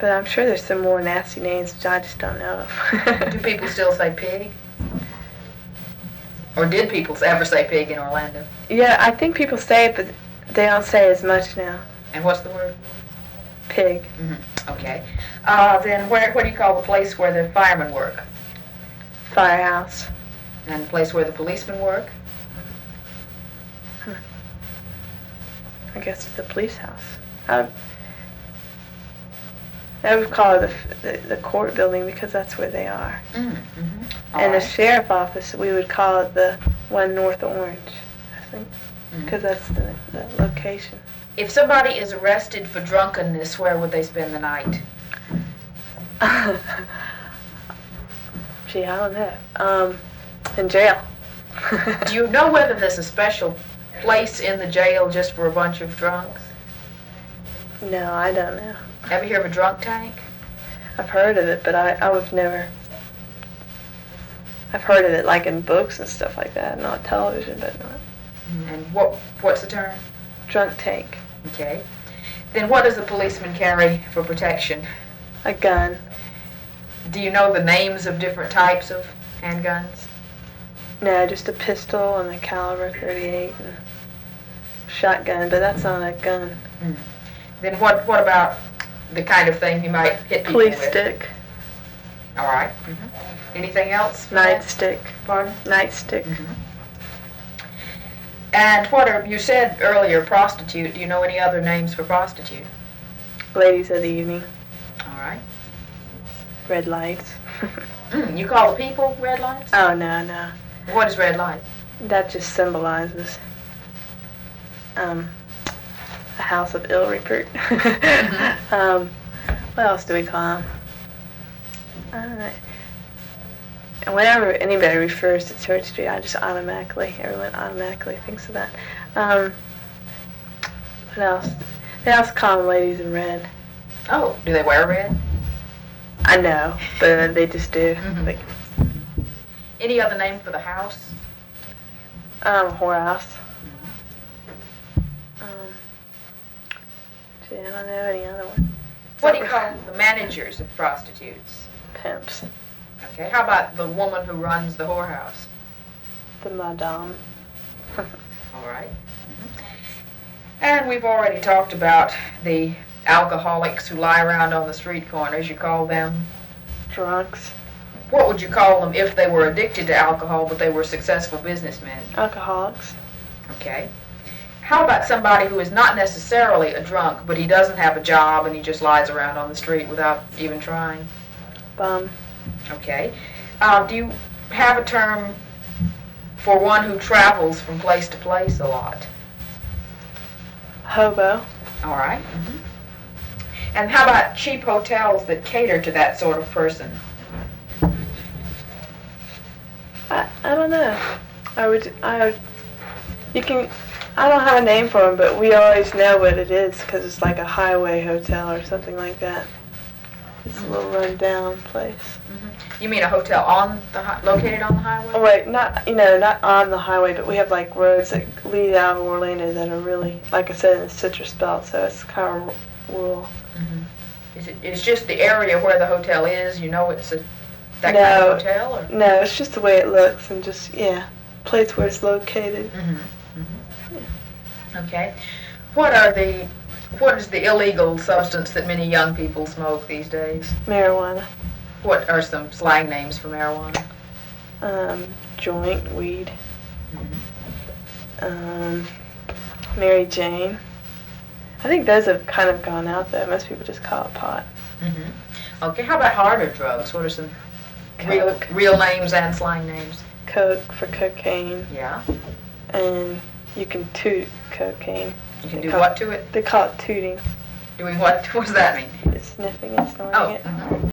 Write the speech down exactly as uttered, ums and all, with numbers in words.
But I'm sure there's some more nasty names that I just don't know of. Do people still say pig? Or did people ever say pig in Orlando? Yeah, I think people say it, but they don't say it as much now. And what's the word? Pig. Mm-hmm. Okay. Uh, then where, what do you call the place where the firemen work? Firehouse. And the place where the policemen work? Hmm. I guess it's the police house. I would, I would call it the, the, the court building because that's where they are. Mm-hmm. And right. the sheriff office, we would call it the one north of Orange, I think, because mm-hmm. that's the, the location. If somebody is arrested for drunkenness, where would they spend the night? Gee, I don't know. Um, in jail. Do you know whether there's a special place in the jail just for a bunch of drunks? No, I don't know. Ever hear of a drunk tank? I've heard of it, but I, I was never... I've heard of it like in books and stuff like that, not television, but not... And what what's the term? Drunk tank. Okay. Then what does a policeman carry for protection? A gun. Do you know the names of different types of handguns? No, just a pistol and a caliber thirty-eight and a shotgun, but that's not a gun. Mm. Then what what about the kind of thing you might hit people Police with? stick. All right. Mm-hmm. Anything else? Nightstick. Pardon? Nightstick. Mm-hmm. And what are, you said earlier, prostitute. Do you know any other names for prostitute? Ladies of the evening. All right. Red lights. mm, you call the people red lights? Oh, no, no. What is red light? That just symbolizes um, a house of ill repute. mm-hmm. um, what else do we call them? I don't know. And whenever anybody refers to Church Street, I just automatically, everyone automatically thinks of that. Um, what else? They also call them ladies in red. Oh, do they wear red? I know, but they just do. Mm-hmm. Like, any other name for the house? um, whorehouse. Mm-hmm. Um, gee, I don't know any other one. What do you call the managers of prostitutes? Pimps. Okay, how about the woman who runs the whorehouse? The madame. All right. Mm-hmm. And we've already talked about the alcoholics who lie around on the street corners. You call them? Drunks. What would you call them if they were addicted to alcohol but they were successful businessmen? Alcoholics. Okay. How about somebody who is not necessarily a drunk, but he doesn't have a job and he just lies around on the street without even trying? Bum. Okay. Uh, do you have a term for one who travels from place to place a lot? Hobo. All right. Mm-hmm. And how about cheap hotels that cater to that sort of person? I, I don't know. I would, I would, you can, I don't have a name for them, but we always know what it is because it's like a highway hotel or something like that. It's a little run-down place. Mm-hmm. You mean a hotel on the hi- located on the highway? Oh wait, not you know, not on the highway, but we have like roads that lead out of Orlando that are really, like I said, in the Citrus Belt, so it's kind of rural. Mm-hmm. Is it? It's just the area where the hotel is. You know, it's a that no, kind of hotel, or no, it's just the way it looks and just yeah, place where it's located. Mm-hmm. Mm-hmm. Yeah. Okay. What are the What is the illegal substance that many young people smoke these days? Marijuana. What are some slang names for marijuana? Um, joint, weed. Mm-hmm. Um, Mary Jane. I think those have kind of gone out though. Most people just call it pot. Mm-hmm. Okay, how about harder drugs? What are some real, Coke. real names and slang names? Coke for cocaine. Yeah. And you can toot cocaine. You can They do call- what to it? They call it tooting. Doing what? What does that mean? It's sniffing and snorting Oh. it. Uh-huh.